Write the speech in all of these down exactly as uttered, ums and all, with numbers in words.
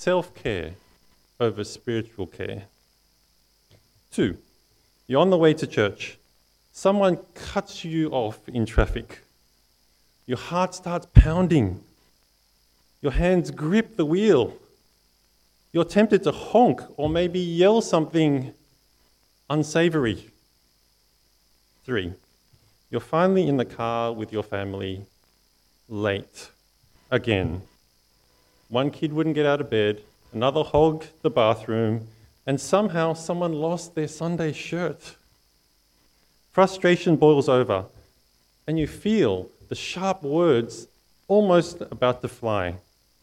self-care over spiritual care. Two, you're on the way to church. Someone cuts you off in traffic. Your heart starts pounding. Your hands grip the wheel. You're tempted to honk or maybe yell something unsavory. Three, you're finally in the car with your family, late, again. One kid wouldn't get out of bed, another hogged the bathroom, and somehow someone lost their Sunday shirt. Frustration boils over, and you feel the sharp words almost about to fly.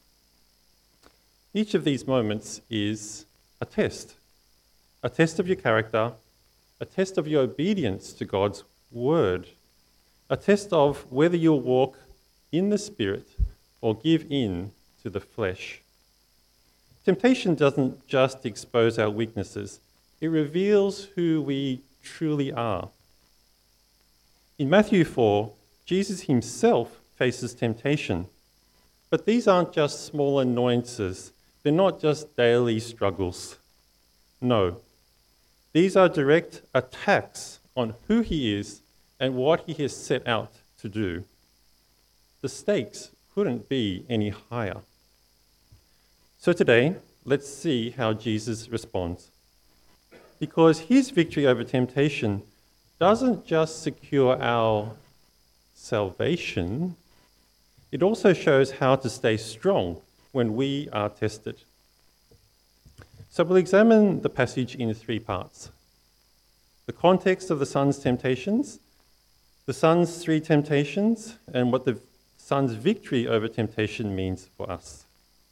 Each of these moments is a test. A test of your character, a test of your obedience to God's word, a test of whether you'll walk in the Spirit or give in to the flesh. Temptation doesn't just expose our weaknesses, it reveals who we truly are. In Matthew four, Jesus himself faces temptation. But these aren't just small annoyances. They're not just daily struggles. No. These are direct attacks on who he is and what he has set out to do. The stakes couldn't be any higher. So today, let's see how Jesus responds. Because his victory over temptation doesn't just secure our salvation, it also shows how to stay strong when we are tested. So we'll examine the passage in three parts. The context of the son's temptations, the son's three temptations, and what the son's victory over temptation means for us.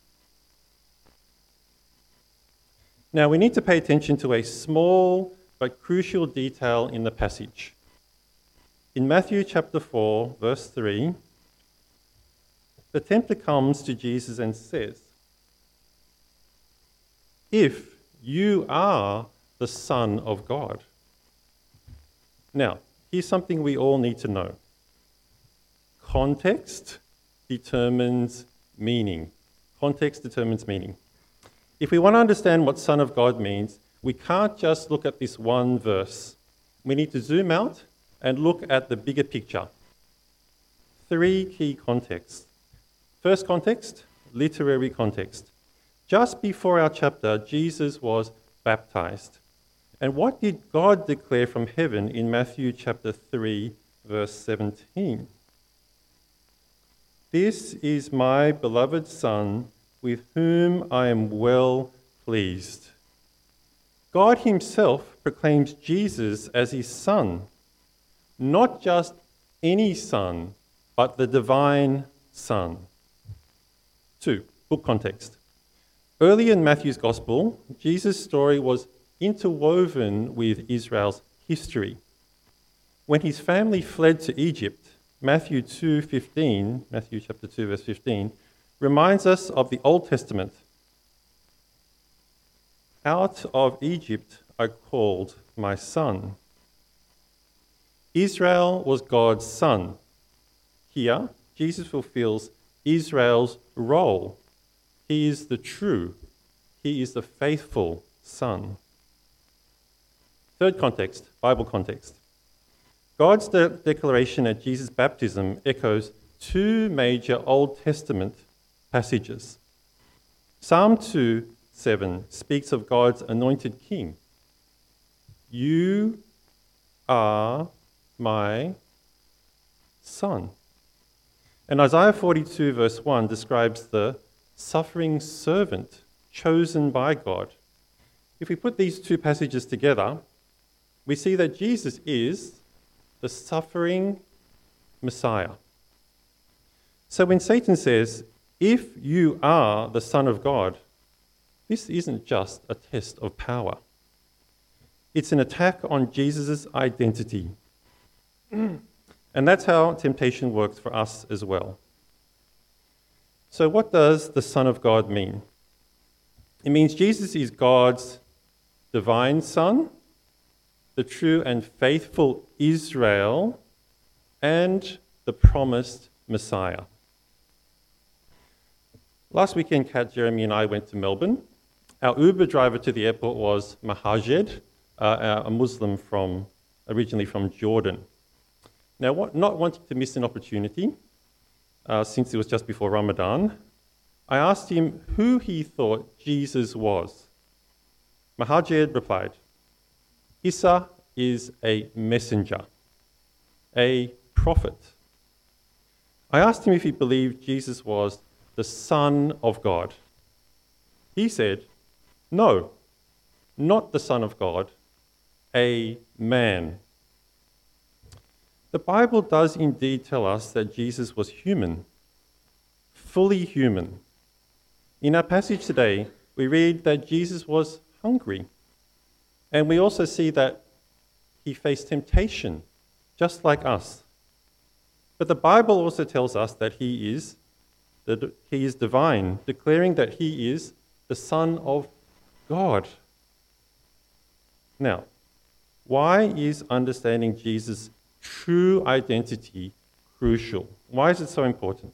Now we need to pay attention to a small but crucial detail in the passage. In Matthew chapter four, verse three, the tempter comes to Jesus and says, "If you are the Son of God." Now, here's something we all need to know. Context determines meaning. Context determines meaning. If we want to understand what Son of God means, we can't just look at this one verse. We need to zoom out and look at the bigger picture. Three key contexts. First context, literary context. Just before our chapter, Jesus was baptized. And what did God declare from heaven in Matthew chapter three, verse seventeen? "This is my beloved Son, with whom I am well pleased." God himself proclaims Jesus as his Son. Not just any Son, but the divine Son. Two, book context. Early in Matthew's Gospel, Jesus' story was interwoven with Israel's history. When his family fled to Egypt, Matthew two fifteen, Matthew chapter two, verse fifteen, reminds us of the Old Testament. "Out of Egypt I called my son." Israel was God's son. Here, Jesus fulfills Israel's role. He is the true, he is the faithful son. Third context, Bible context. God's de- declaration at Jesus' baptism echoes two major Old Testament passages. Psalm two seven speaks of God's anointed king. "You are my son." And Isaiah forty-two verse one describes the suffering servant chosen by God. If we put these two passages together, we see that Jesus is the suffering Messiah. So when Satan says, "If you are the Son of God," this isn't just a test of power. It's an attack on Jesus' identity. And that's how temptation works for us as well. So what does the Son of God mean? It means Jesus is God's divine Son, the true and faithful Israel, and the promised Messiah. Last weekend, Kat, Jeremy, and I went to Melbourne. Our Uber driver to the airport was Mahajed, uh, a Muslim from originally from Jordan. Now, what, not wanting to miss an opportunity, uh, since it was just before Ramadan, I asked him who he thought Jesus was. Mahajed replied, "Isa is a messenger, a prophet." I asked him if he believed Jesus was the Son of God. He said, "No, not the Son of God, a man." The Bible does indeed tell us that Jesus was human, fully human. In our passage today, we read that Jesus was hungry, and we also see that he faced temptation, just like us. But the Bible also tells us that he is, that he is divine, declaring that he is the Son of God. Now, why is understanding Jesus' true identity crucial? Why is it so important?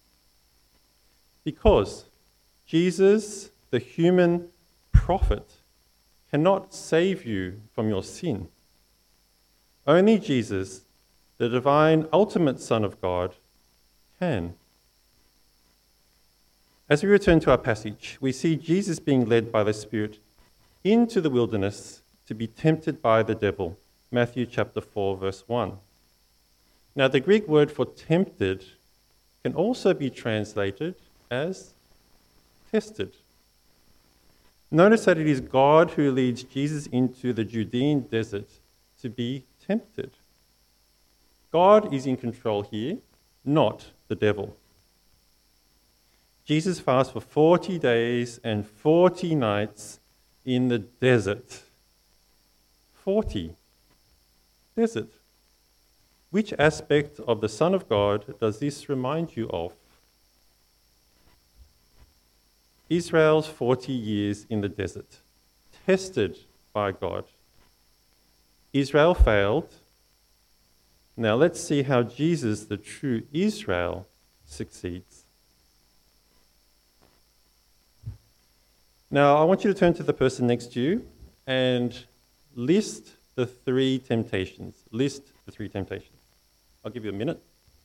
Because Jesus, the human prophet, cannot save you from your sin. Only Jesus, the divine ultimate Son of God, can. As we return to our passage, we see Jesus being led by the Spirit into the wilderness to be tempted by the devil. Matthew chapter four, verse one. Now, the Greek word for tempted can also be translated as tested. Notice that it is God who leads Jesus into the Judean desert to be tempted. God is in control here, not the devil. Jesus fasts for forty days and forty nights in the desert. forty. Desert. Which aspect of the Son of God does this remind you of? Israel's forty years in the desert, tested by God. Israel failed. Now let's see how Jesus, the true Israel, succeeds. Now I want you to turn to the person next to you and list the three temptations. List the three temptations. I'll give you a minute.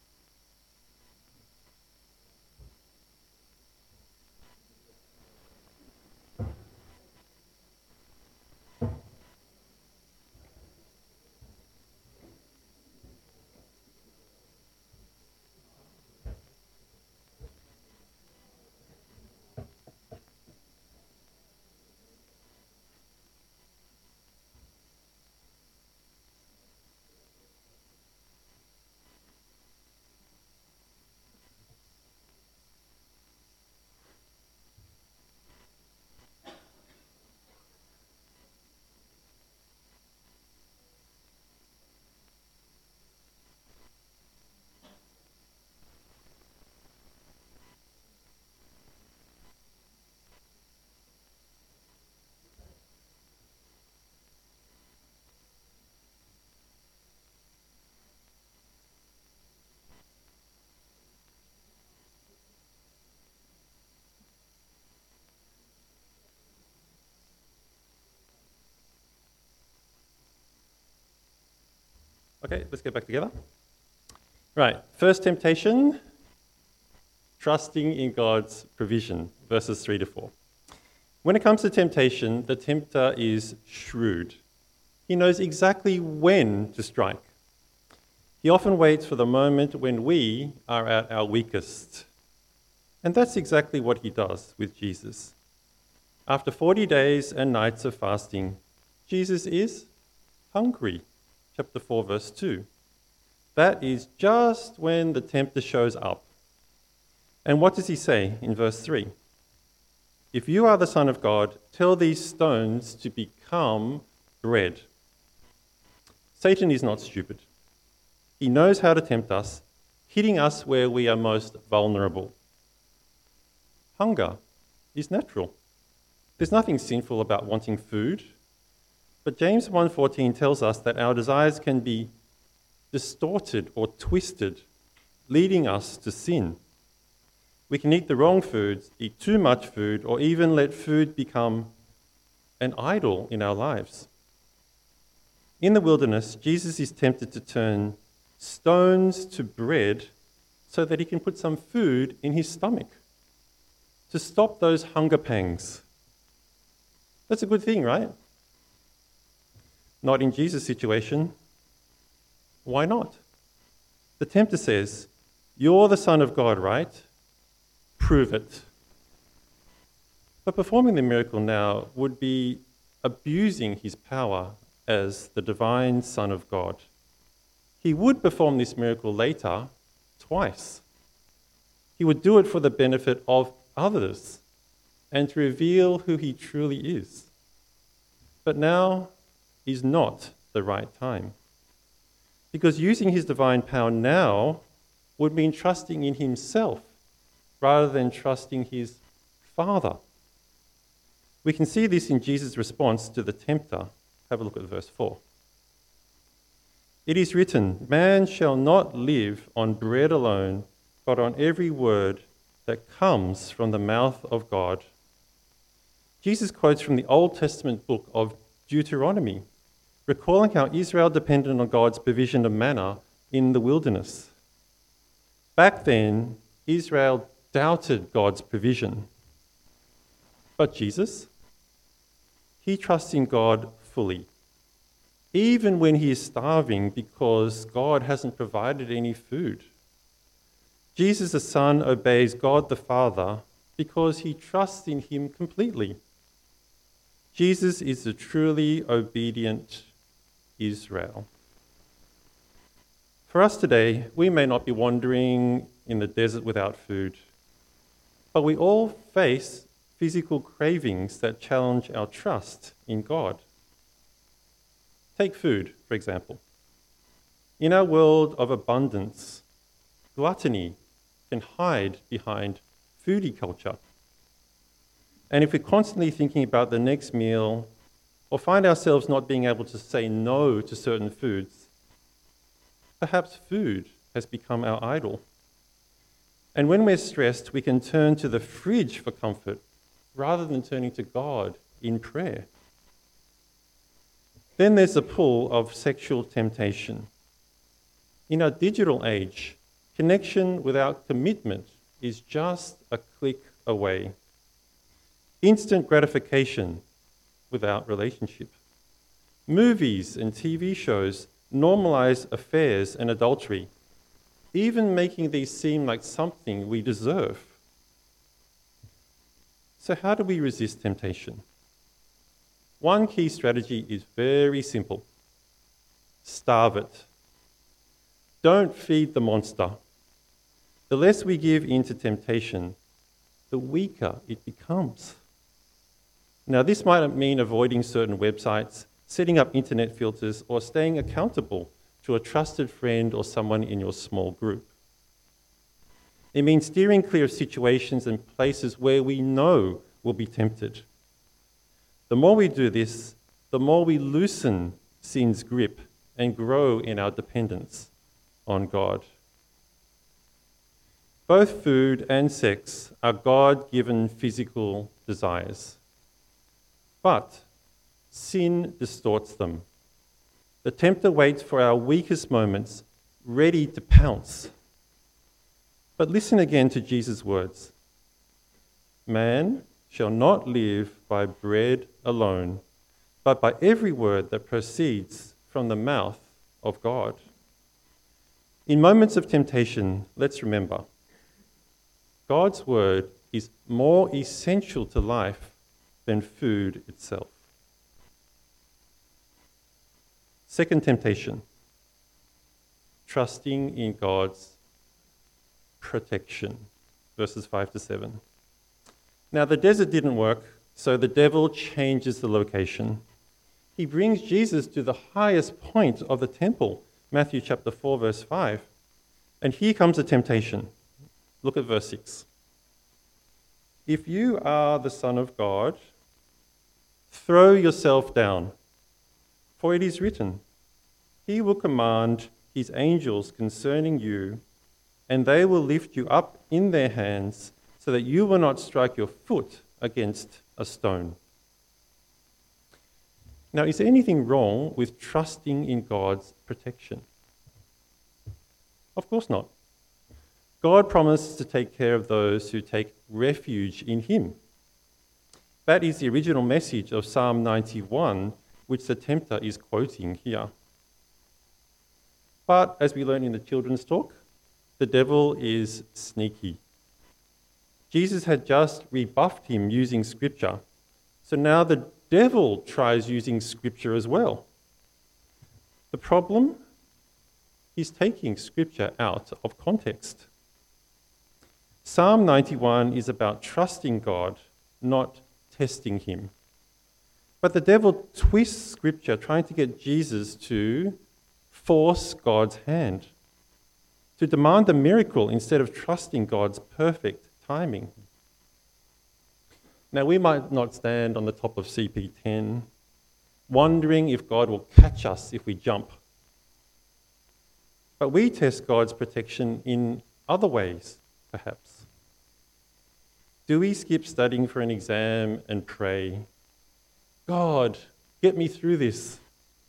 Okay, let's get back together. Right, first temptation, trusting in God's provision, verses three to four. When it comes to temptation, the tempter is shrewd. He knows exactly when to strike. He often waits for the moment when we are at our weakest. And that's exactly what he does with Jesus. After forty days and nights of fasting, Jesus is hungry. Chapter four, verse two. That is just when the tempter shows up. And what does he say in verse three? If you are the Son of God, tell these stones to become bread. Satan is not stupid. He knows how to tempt us, hitting us where we are most vulnerable. Hunger is natural. There's nothing sinful about wanting food. But James one fourteen tells us that our desires can be distorted or twisted, leading us to sin. We can eat the wrong foods, eat too much food, or even let food become an idol in our lives. In the wilderness, Jesus is tempted to turn stones to bread so that he can put some food in his stomach, to stop those hunger pangs. That's a good thing, right? Not in Jesus' situation. Why not? The tempter says, "You're the Son of God, right? Prove it." But performing the miracle now would be abusing his power as the divine Son of God. He would perform this miracle later, twice. He would do it for the benefit of others and to reveal who he truly is. But now is not the right time, because using his divine power now would mean trusting in himself rather than trusting his Father. We can see this in Jesus' response to the tempter. Have a look at verse four. "It is written, man shall not live on bread alone, but on every word that comes from the mouth of God." Jesus quotes from the Old Testament book of Deuteronomy, recalling how Israel depended on God's provision of manna in the wilderness. Back then, Israel doubted God's provision. But Jesus, he trusts in God fully, even when he is starving because God hasn't provided any food. Jesus, the Son, obeys God the Father because he trusts in him completely. Jesus is the truly obedient Israel. For us today, we may not be wandering in the desert without food, but we all face physical cravings that challenge our trust in God. Take food, for example. In our world of abundance, gluttony can hide behind foodie culture. And if we're constantly thinking about the next meal or find ourselves not being able to say no to certain foods, perhaps food has become our idol. And when we're stressed, we can turn to the fridge for comfort rather than turning to God in prayer. Then there's the pull of sexual temptation. In our digital age, connection without commitment is just a click away. Instant gratification without relationship. Movies and T V shows normalize affairs and adultery, even making these seem like something we deserve. So how do we resist temptation? One key strategy is very simple. Starve it. Don't feed the monster. The less we give in to temptation, the weaker it becomes. Now, this might mean avoiding certain websites, setting up internet filters, or staying accountable to a trusted friend or someone in your small group. It means steering clear of situations and places where we know we'll be tempted. The more we do this, the more we loosen sin's grip and grow in our dependence on God. Both food and sex are God-given physical desires. But sin distorts them. The tempter waits for our weakest moments, ready to pounce. But listen again to Jesus' words. Man shall not live by bread alone, but by every word that proceeds from the mouth of God. In moments of temptation, let's remember, God's word is more essential to life than food itself. Second temptation, trusting in God's protection, verses five to seven. Now, the desert didn't work, so the devil changes the location. He brings Jesus to the highest point of the temple, Matthew chapter four, verse five. And here comes the temptation. Look at verse six. If you are the Son of God, throw yourself down, for it is written, he will command his angels concerning you, and they will lift you up in their hands, so that you will not strike your foot against a stone. Now, is there anything wrong with trusting in God's protection? Of course not. God promises to take care of those who take refuge in him. That is the original message of Psalm ninety-one, which the tempter is quoting here. But as we learn in the children's talk, the devil is sneaky. Jesus had just rebuffed him using scripture, so now the devil tries using scripture as well. The problem? He's taking scripture out of context. Psalm ninety-one is about trusting God, not testing him. But the devil twists scripture, trying to get Jesus to force God's hand, to demand a miracle instead of trusting God's perfect timing. Now, we might not stand on the top of C P ten, wondering if God will catch us if we jump. But we test God's protection in other ways, perhaps. Do we skip studying for an exam and pray, God, get me through this?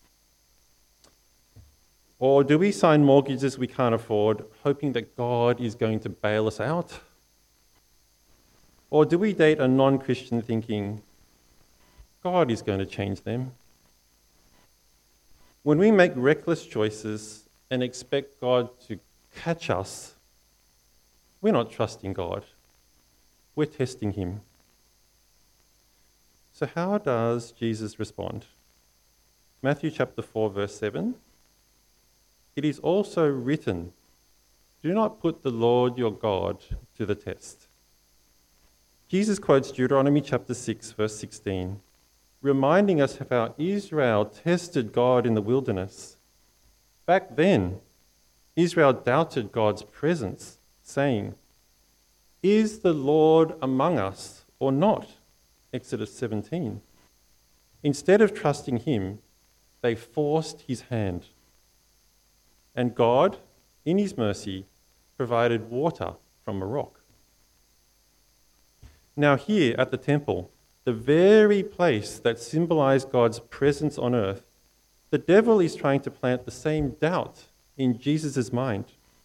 Or do we sign mortgages we can't afford, hoping that God is going to bail us out? Or do we date a non-Christian thinking, God is going to change them? When we make reckless choices and expect God to catch us, we're not trusting God. We're testing him. So how does Jesus respond? Matthew chapter four, verse seven. It is also written, do not put the Lord your God to the test. Jesus quotes Deuteronomy chapter six, verse sixteen, reminding us of how Israel tested God in the wilderness. Back then, Israel doubted God's presence, saying, is the Lord among us or not? Exodus seventeen. Instead of trusting him, they forced his hand. And God, in his mercy, provided water from a rock. Now here at the temple, the very place that symbolized God's presence on earth, the devil is trying to plant the same doubt in Jesus' mind.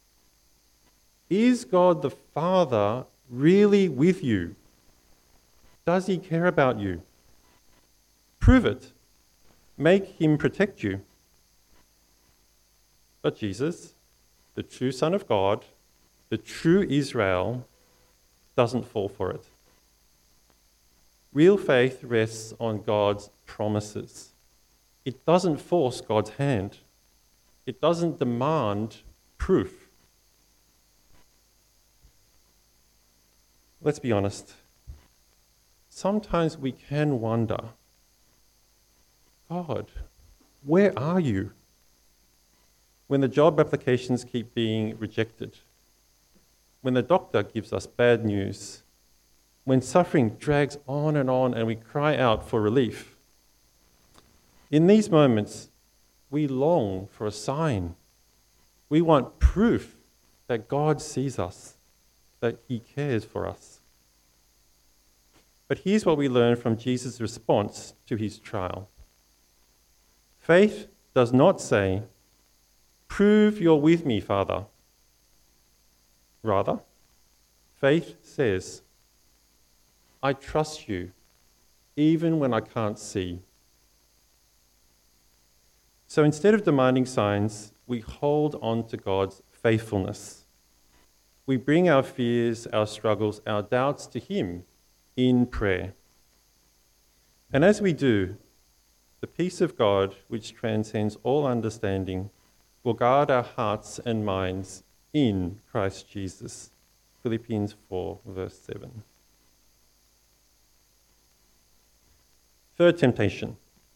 Is God the Father really with you? Does he care about you? Prove it. Make him protect you. But Jesus, the true Son of God, the true Israel, doesn't fall for it. Real faith rests on God's promises. It doesn't force God's hand. It doesn't demand proof. Let's be honest. Sometimes we can wonder, God, where are you? When the job applications keep being rejected, when the doctor gives us bad news, when suffering drags on and on and we cry out for relief. In these moments, we long for a sign. We want proof that God sees us, that he cares for us. But here's what we learn from Jesus' response to his trial. Faith does not say, prove you're with me, Father. Rather, faith says, I trust you, even when I can't see. So instead of demanding signs, we hold on to God's faithfulness. We bring our fears, our struggles, our doubts to him in prayer. And as we do, the peace of God, which transcends all understanding, will guard our hearts and minds in Christ Jesus. Philippians four, verse seven. Third temptation.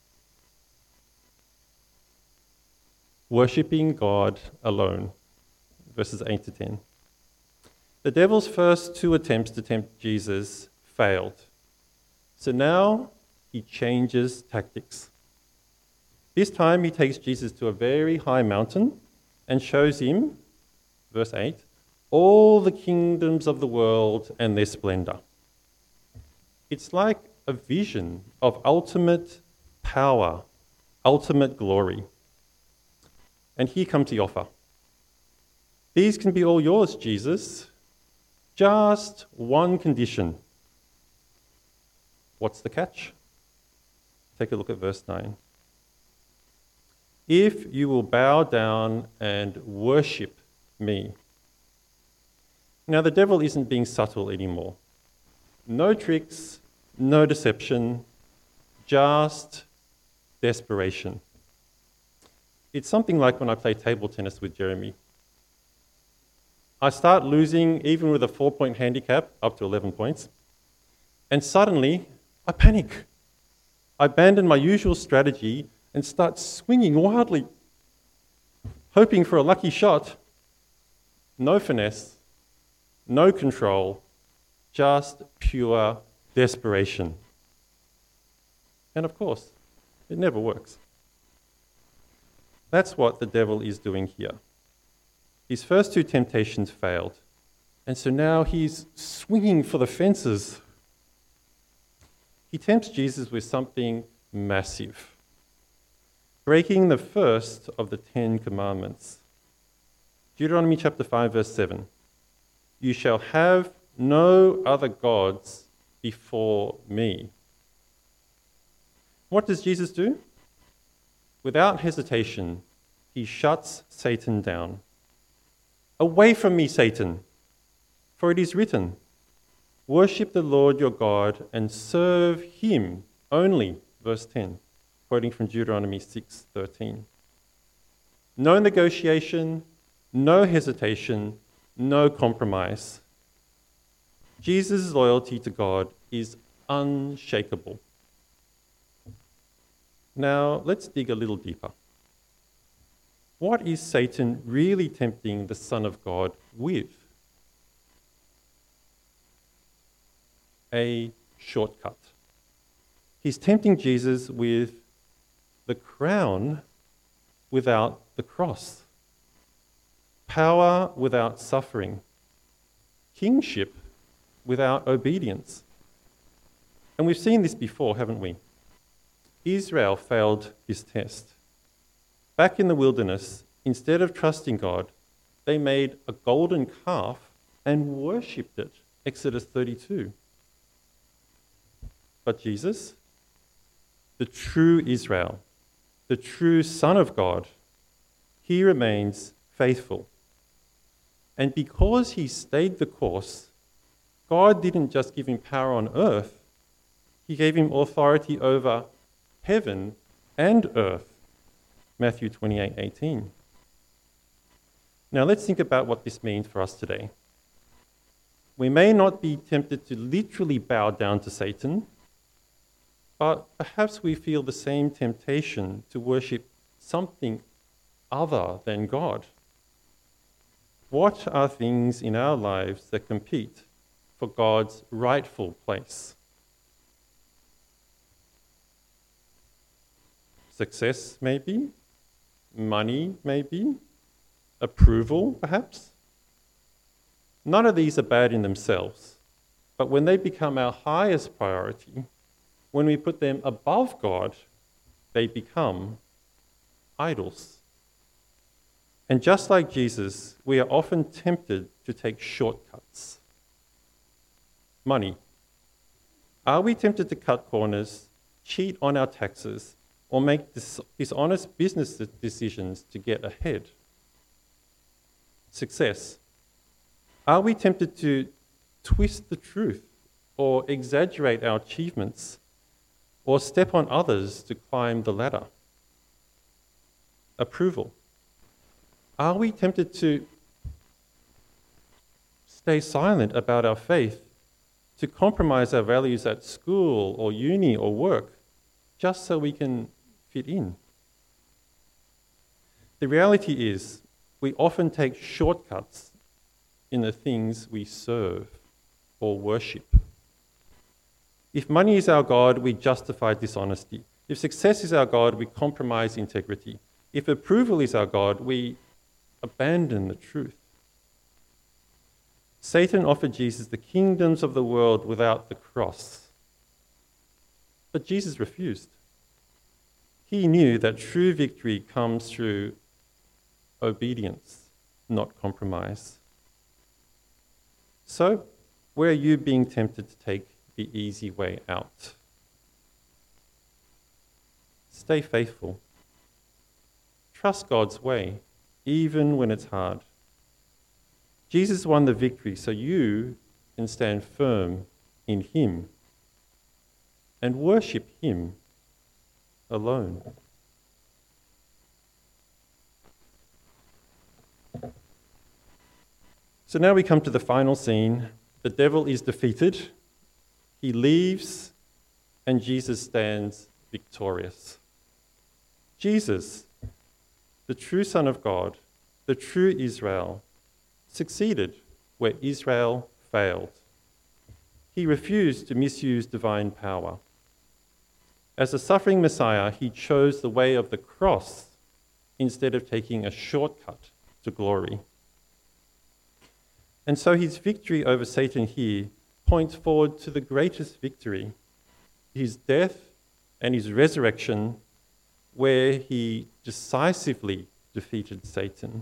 Worshipping God alone. Verses eight to ten. The devil's first two attempts to tempt Jesus failed. So now he changes tactics. This time he takes Jesus to a very high mountain and shows him, verse eight, all the kingdoms of the world and their splendor. It's like a vision of ultimate power, ultimate glory. And here comes the offer. These can be all yours, Jesus. Just one condition. What's the catch? Take a look at verse nine. If you will bow down and worship me. Now, the devil isn't being subtle anymore. No tricks, no deception, just desperation. It's something like when I play table tennis with Jeremy. I start losing, even with a four-point handicap, up to eleven points, and suddenly I panic. I abandon my usual strategy and start swinging wildly, hoping for a lucky shot. No finesse, no control, just pure desperation. And of course, it never works. That's what the devil is doing here. His first two temptations failed, and so now he's swinging for the fences. He tempts Jesus with something massive, breaking the first of the Ten Commandments. Deuteronomy chapter five, verse seven. You shall have no other gods before me. What does Jesus do? Without hesitation, he shuts Satan down. Away from me, Satan, for it is written, worship the Lord your God and serve him only, verse ten, quoting from Deuteronomy six thirteen. No negotiation, no hesitation, no compromise. Jesus' loyalty to God is unshakable. Now, let's dig a little deeper. What is Satan really tempting the Son of God with? A shortcut. He's tempting Jesus with the crown without the cross, power without suffering, kingship without obedience. And we've seen this before, haven't we? Israel failed this test. Back in the wilderness, instead of trusting God, they made a golden calf and worshipped it. Exodus thirty-two. But Jesus, the true Israel, the true Son of God, he remains faithful. And because he stayed the course, God didn't just give him power on earth, he gave him authority over heaven and earth. Matthew twenty-eight eighteen. Now let's think about what this means for us today. We may not be tempted to literally bow down to Satan, but perhaps we feel the same temptation to worship something other than God. What are things in our lives that compete for God's rightful place? Success, maybe. Money, maybe. Approval, perhaps. None of these are bad in themselves, but when they become our highest priority, when we put them above God, they become idols. And just like Jesus, we are often tempted to take shortcuts. Money. Are we tempted to cut corners, cheat on our taxes, or make dis- dishonest business decisions to get ahead? Success. Are we tempted to twist the truth or exaggerate our achievements or step on others to climb the ladder? Approval. Are we tempted to stay silent about our faith, to compromise our values at school or uni or work, just so we can fit in? The reality is, we often take shortcuts in the things we serve or worship. If money is our God, we justify dishonesty. If success is our God, we compromise integrity. If approval is our God, we abandon the truth. Satan offered Jesus the kingdoms of the world without the cross. But Jesus refused. He knew that true victory comes through obedience, not compromise. So, where are you being tempted to take the easy way out? Stay faithful. Trust God's way, even when it's hard. Jesus won the victory so you can stand firm in Him and worship Him alone. So now we come to the final scene. The devil is defeated. He leaves, and Jesus stands victorious. Jesus, the true Son of God, the true Israel, succeeded where Israel failed. He refused to misuse divine power. As a suffering Messiah, he chose the way of the cross instead of taking a shortcut to glory. And so his victory over Satan here points forward to the greatest victory, his death and his resurrection, where he decisively defeated Satan.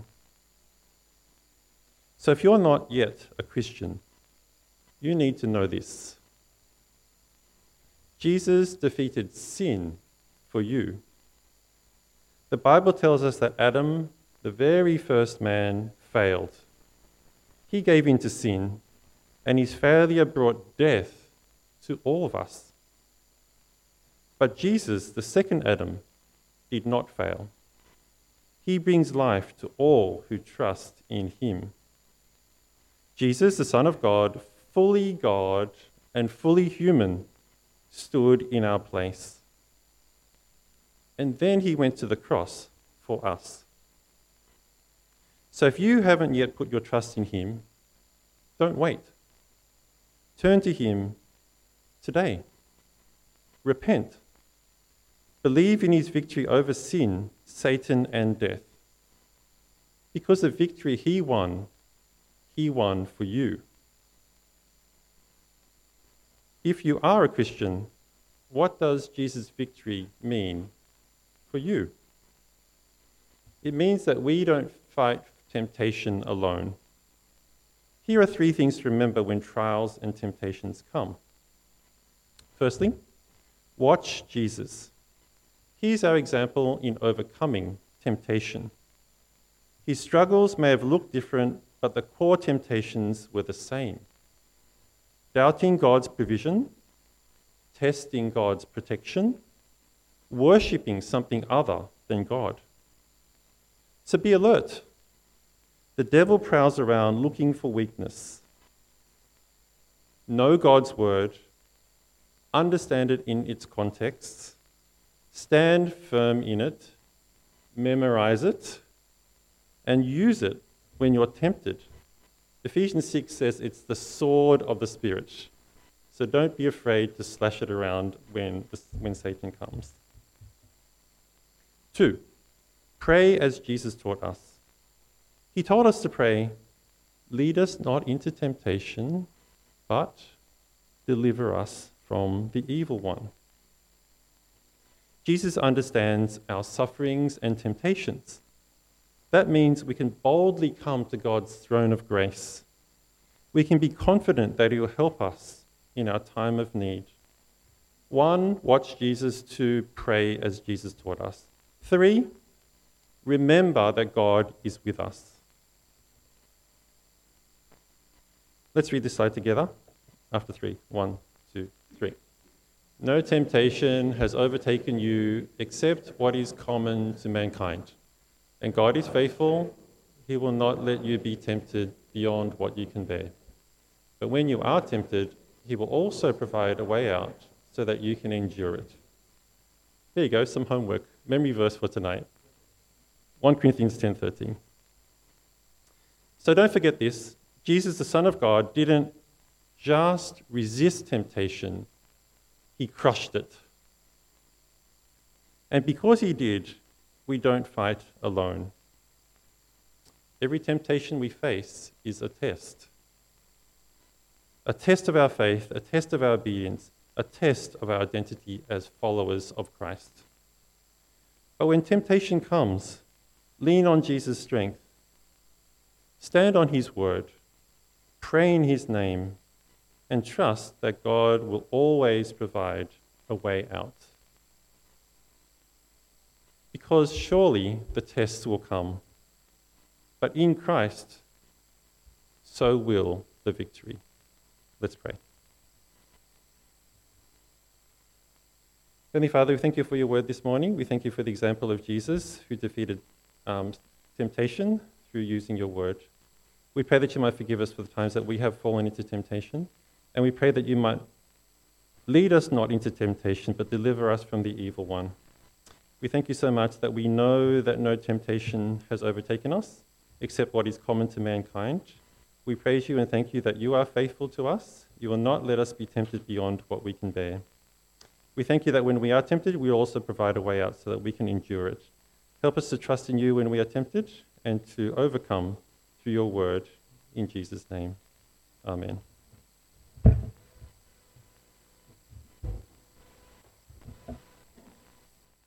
So if you're not yet a Christian, you need to know this. Jesus defeated sin for you. The Bible tells us that Adam, the very first man, failed. He gave in to sin, and his failure brought death to all of us. But Jesus, the second Adam, did not fail. He brings life to all who trust in him. Jesus, the Son of God, fully God and fully human, stood in our place. And then he went to the cross for us. So if you haven't yet put your trust in him, don't wait. Turn to him today. Repent. Believe in his victory over sin, Satan, and death. Because the victory he won, he won for you. If you are a Christian, what does Jesus' victory mean for you? It means that we don't fight temptation alone. Here are three things to remember when trials and temptations come. Firstly, watch Jesus. He's our example in overcoming temptation. His struggles may have looked different, but the core temptations were the same. Doubting God's provision, testing God's protection, worshipping something other than God. So be alert. The devil prowls around looking for weakness. Know God's word, understand it in its context, stand firm in it, memorize it, and use it when you're tempted. Ephesians six says it's the sword of the Spirit. So don't be afraid to slash it around when, when Satan comes. Two, pray as Jesus taught us. He told us to pray, lead us not into temptation, but deliver us from the evil one. Jesus understands our sufferings and temptations. That means we can boldly come to God's throne of grace. We can be confident that he will help us in our time of need. One, watch Jesus. Two, pray as Jesus taught us. Three, remember that God is with us. Let's read this slide together after three. One, two, three. No temptation has overtaken you except what is common to mankind. And God is faithful. He will not let you be tempted beyond what you can bear. But when you are tempted, he will also provide a way out so that you can endure it. There you go, some homework. Memory verse for tonight. First Corinthians ten thirteen. So don't forget this. Jesus, the Son of God, didn't just resist temptation, he crushed it. And because he did, we don't fight alone. Every temptation we face is a test. a test of our faith, a test of our obedience, a test of our identity as followers of Christ. But when temptation comes, lean on Jesus' strength. Stand on his word. Pray in his name. And trust that God will always provide a way out. Because surely the tests will come. But in Christ, so will the victory. Let's pray. Heavenly Father, we thank you for your word this morning. We thank you for the example of Jesus who defeated um, temptation through using your word. We pray that you might forgive us for the times that we have fallen into temptation. And we pray that you might lead us not into temptation, but deliver us from the evil one. We thank you so much that we know that no temptation has overtaken us, except what is common to mankind. We praise you and thank you that you are faithful to us. You will not let us be tempted beyond what we can bear. We thank you that when we are tempted, we also provide a way out so that we can endure it. Help us to trust in you when we are tempted and to overcome through your word. In Jesus' name, amen.